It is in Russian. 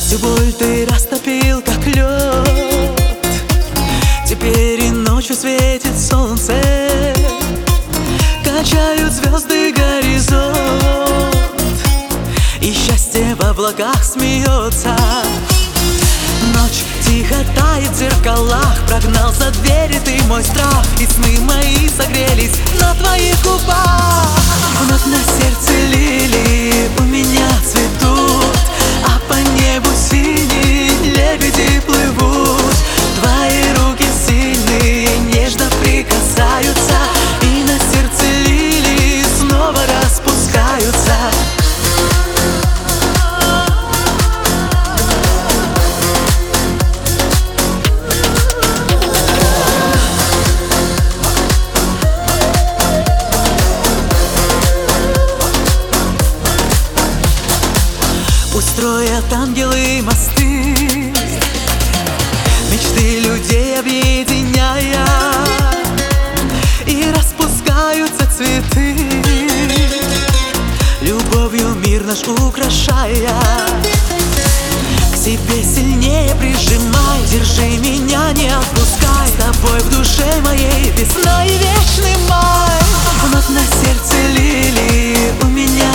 Всю боль ты растопил, как лед. Теперь и ночью светит солнце, качают звезды горизонт, и счастье в облаках смеется. Ночь тихо тает в зеркалах, прогнал за двери ты мой страх, и сны мои согрелись на твоих губах. Вновь на сердце лилии у меня цветут, а по небу синие лебеди плывут. Твои руки сильные нежно прикасаются, и на сердце лилии снова распускаются. Строят ангелы мосты, мечты людей объединяя, и распускаются цветы, любовью мир наш украшая. К себе сильнее прижимай, держи меня, не отпускай. С тобой в душе моей весна и вечный май. Вновь на сердце лилии у меня